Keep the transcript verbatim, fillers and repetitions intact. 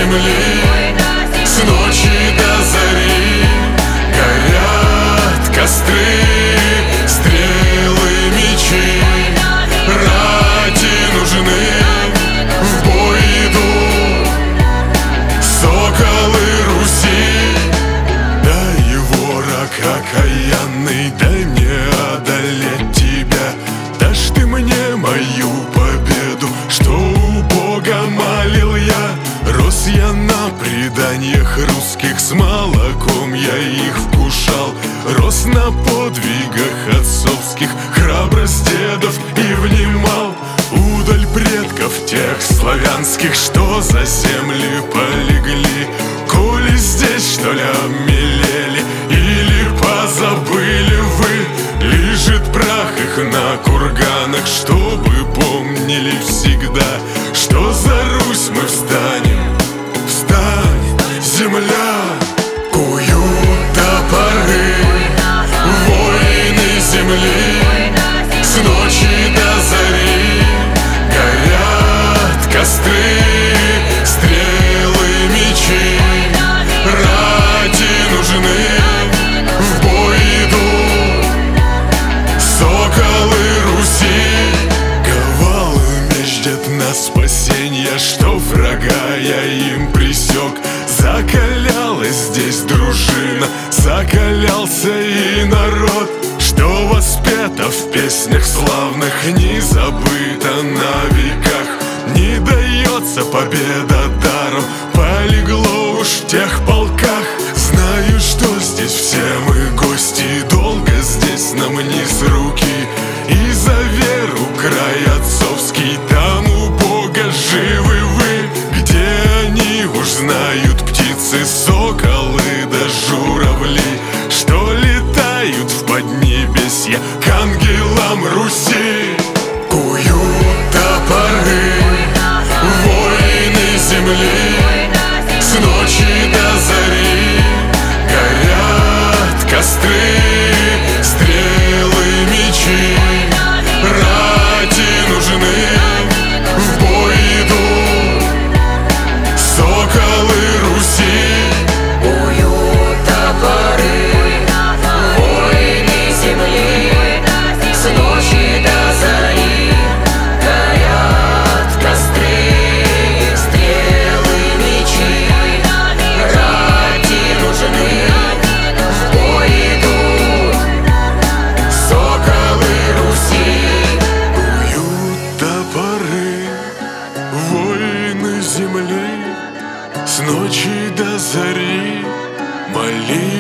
земли, с ночи до зари горят костры, стрелы, мечи. Рати нужны, в бой идут соколы Руси. Дай, ворог окаянный, дай мне одолеть тебя. Дашь ты мне мою победу, что у Бога молил я. Рос я на преданиях русских, с молоком я их вкушал. Рос на подвигах отцовских, храбрость дедов и внимал. Удаль предков тех славянских, что за земли полегли. Коли здесь, что ли, обмелели или позабыли вы, лежит прах их на курганах, чтобы помнили всегда, что за Русь мы встанем. Встань, земля! Куют топоры воины земли, с ночи до зари горят костры, стрелы, мечи. Рати нужны, в бой идут соколы Руси. Ковал меч дед на спасенье, что врага я им пресек. Закалялась здесь дружина, закалялся и народ, что воспето в песнях славных, не забыто на веках. Не дается победа даром, полегло уж в тех полках. Знаю, что здесь все мы гости, долго здесь нам вниз руки. И за веру край отцовский, там у Бога живы вы. Где они уж знают птицы, соколы да журавли, что летают в поднебесье к ангелам Руси. Куют топоры воины земли, с ночи до зари горят костры, стрелы, мечи. Рати нужны, в бой идут соколы Руси. Куют топоры воины земли, с ночи до зари горят костры, стрелы, мечи. Рати нужны, в бой идут соколы Руси. Куют топоры воины земли, с ночи до зари молитвы